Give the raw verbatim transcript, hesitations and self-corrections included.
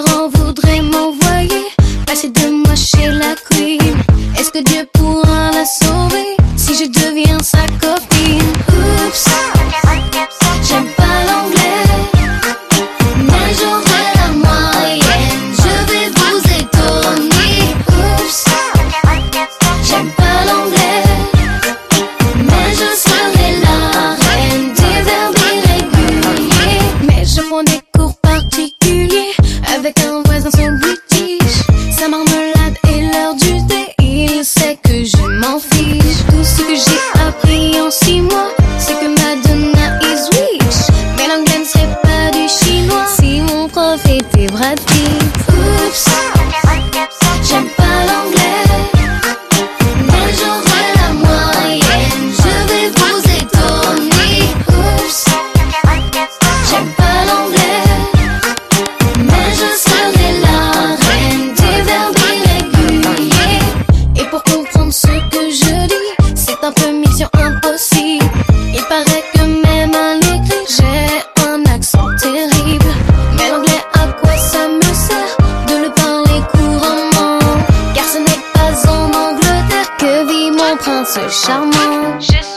parents voudraient m'envoyer passer deux mois chez la queen. Est-ce que Dieu pourra la sauver si je deviens sa copine? Oups, j'aime pas l'anglais, mais j'aurai la moyenne. Je vais vous étonner. Oups, j'aime pas l'anglais, mais je serai la reine des verbes irréguliers. Mais je prends des cours particuliers avec un voisin son british. Sa marmelade est l'heure du thé, il sait que je m'en fiche. Tout ce que j'ai appris en six mois, c'est que Madonna is rich. Mais l'anglais ne serait pas du chinois si mon prof était Brad Pitt. Oups, j'aime pas l'anglais, mais j'aurai la moyenne. Je vais vous étonner. Oups, j'aime pas l'anglais, mais je serai la reine des verbes irréguliers. Et pour comprendre ce que je dis, c'est un peu mission impossible. Il paraît que même à l'écrit, j'ai un accent terrible. Mais l'anglais, à quoi ça me sert de le parler couramment? Car ce n'est pas en Angleterre que vit mon prince charmant. Je